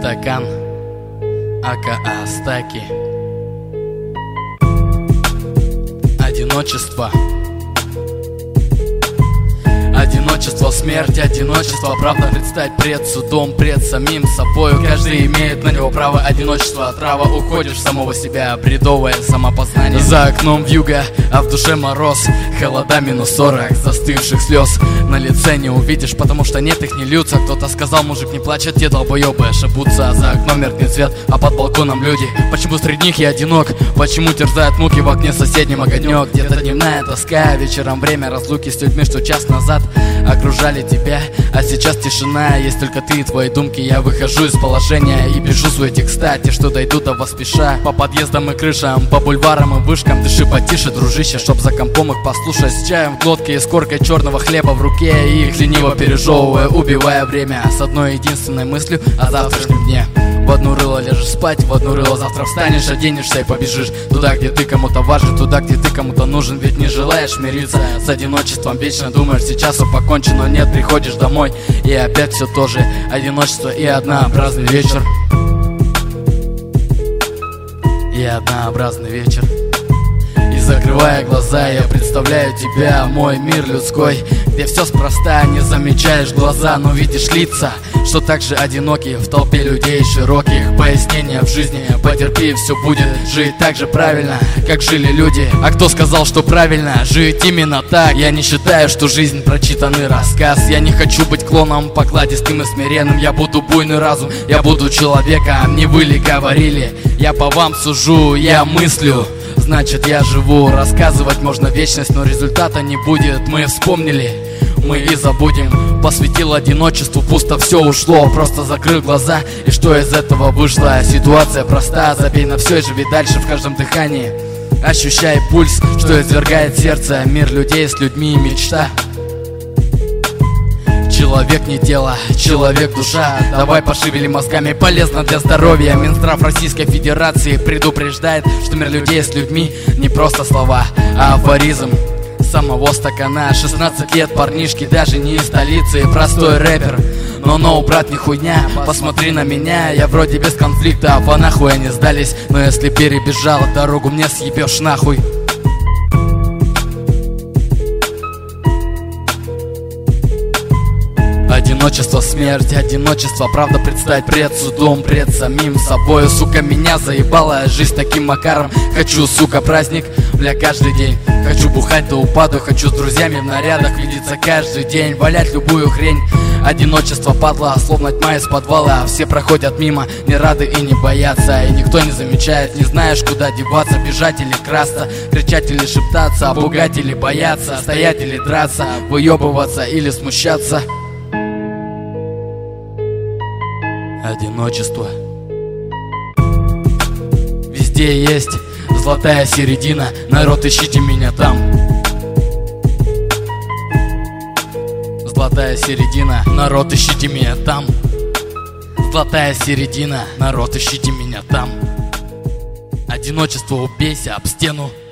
стакан, ака Астаки. Одиночество. Одиночество, смерть, одиночество. Правда предстать пред судом, пред самим собою. Каждый имеет на него право. Одиночество, отрава. Уходишь в самого себя, бредовое самопознание. За окном вьюга, а в душе мороз. Холода -40, застывших слез на лице не увидишь, потому что нет, их не льются. Кто-то сказал, мужик не плачет, те долбоебы ошибутся. За окном меркнет свет, а под балконом люди. Почему среди них я одинок? Почему терзают муки в окне соседнем огонек? Где-то дневная тоска, вечером время разлуки с людьми, что час назад окружали тебя, а сейчас тишина. Есть только ты и твои думки. Я выхожу из положения и бежу с этих, кстати, что дойду до вас спеша. По подъездам и крышам, по бульварам и вышкам. Дыши потише, дружище, чтоб за компом их послушать. С чаем в глотке и с коркой черного хлеба в руке. И их лениво пережевывая, убивая время с одной единственной мыслью о завтрашнем дне. В одно рыло ляжешь спать, в одно рыло завтра встанешь, оденешься и побежишь туда, где ты кому-то важен, туда, где ты кому-то нужен. Ведь не желаешь мириться с одиночеством, вечно думаешь, сейчас все покончено, но нет, приходишь домой и опять все то же. Одиночество и однообразный вечер. И однообразный вечер. И закрывая глаза, я представляю тебя, мой мир людской, где все спроста, не замечаешь глаза, но видишь лица, что так же одиноки в толпе людей широких. Пояснения в жизни, потерпи, все будет жить так же правильно, как жили люди. А кто сказал, что правильно жить именно так? Я не считаю, что жизнь прочитанный рассказ. Я не хочу быть клоном, покладистым и смиренным. Я буду буйный разум, я буду человеком. Не вы ли говорили? Я по вам сужу, я мыслю, значит я живу. Рассказывать можно вечность, но результата не будет. Мы вспомнили, мы и забудем. Посвятил одиночеству, пусто все ушло. Просто закрыл глаза, и что из этого вышло? Ситуация проста, забей на все и живи дальше в каждом дыхании. Ощущай пульс, что извергает сердце. Мир людей с людьми и мечта. Человек не тело, человек душа. Давай пошевели мозгами, полезно для здоровья. Минздрав Российской Федерации предупреждает, что мир людей с людьми не просто слова, а афоризм самого стакана. 16 лет, парнишки даже не из столицы, простой рэпер. Но, брат, не хуйня, посмотри на меня. Я вроде без конфликтов, а нахуй они сдались. Но если перебежал дорогу, мне съебешь нахуй. Одиночество, смерть, одиночество. Правда предстать пред судом, пред самим собой. Сука, меня заебала жизнь таким макаром. Хочу, сука, праздник, бля, каждый день. Хочу бухать до упаду, хочу с друзьями в нарядах видеться каждый день, валять любую хрень. Одиночество, падла, словно тьма из подвала. Все проходят мимо, не рады и не боятся. И никто не замечает, не знаешь, куда деваться. Бежать или красться, кричать или шептаться, пугать или бояться, стоять или драться, выебываться или смущаться. Одиночество. Везде есть золотая середина. Народ, ищите меня там. Золотая середина. Народ, ищите меня там. Золотая середина. Народ, ищите меня там. Одиночество, убейся об стену.